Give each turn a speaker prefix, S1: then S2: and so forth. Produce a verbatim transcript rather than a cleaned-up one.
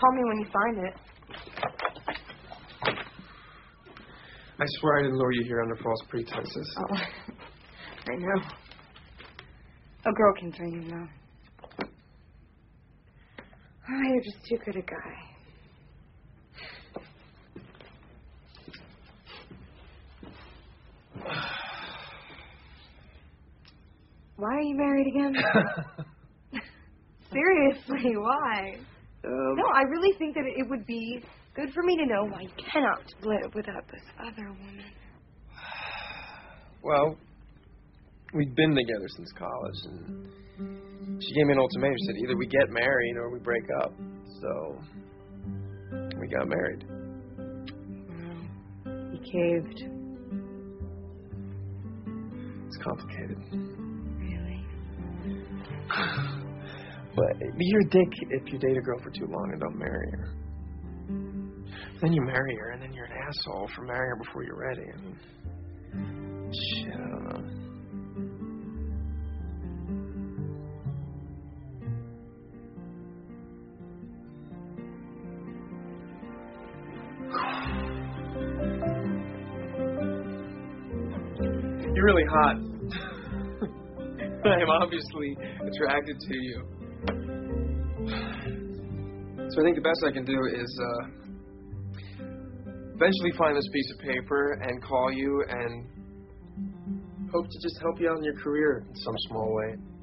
S1: call me when you find it.
S2: I swear I didn't lure you here under false pretenses.
S1: Oh, I know. A girl can dream, though. Oh, you're just too good a guy. Why are you married again? Seriously, why?
S2: Um,
S1: No, I really think that it would be good for me to know why you cannot live without this other woman.
S2: Well, we've been together since college, and she gave me an ultimatum. She said either we get married or we break up. So we got married.
S1: Well, you caved.
S2: It's complicated.
S1: Really?
S2: But you're a dick if you date a girl for too long and don't marry her. Then you marry her, and then you're an asshole for marrying her before you're ready. I mean, shit, I don't know. You're really hot. I am obviously attracted to you. So I think the best I can do is uh, eventually find this piece of paper and call you and hope to just help you out in your career in some small way.